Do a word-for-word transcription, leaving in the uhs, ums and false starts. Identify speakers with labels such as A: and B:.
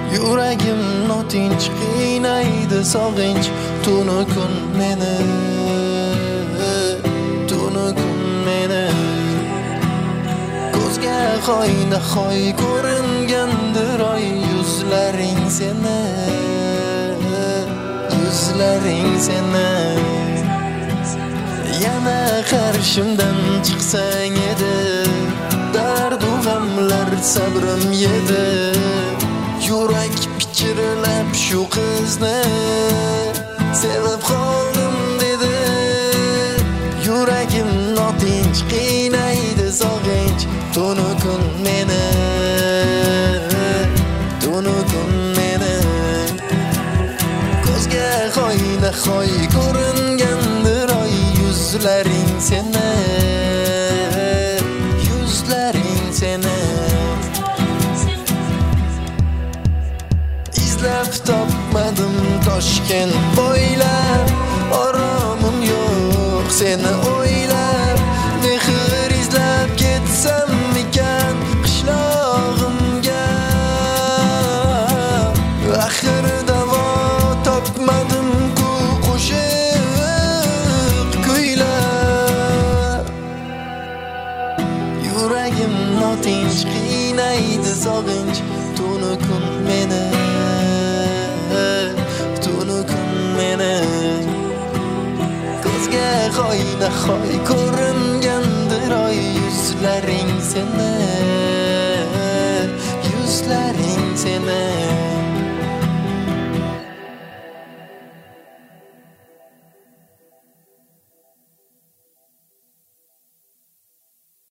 A: Yuragim notinch qiynaydi sog'inch tunu kun meni tunu kun meni ko'zga xoyna xoy ko'ringandir oy yuzlaring seni yuzlaring seni yana qarshimdan chiqsang edi dardu g'amlar sabrim yedi yurak pichirlab shu qizni sevib qoldim dedi yuragim notinch qiynaydi sog'inch tunu kun meni tunu kun meni ko'zga xoyna xoy ko'ringandir oy yuzlaring seni yuzlaring seni izlab topmadim Toshkent bo'ylab oromim yo'q seni o'ylab mehr izlab ketsam ekan qishlog'imga axir davo topmadim ku qo'shiq kuylab yuragim notinch qiynaydi sog'inch tunu kun meni tunu kun meni ko'zga xoyna xoy ko'ringandir oy yuzlaring seni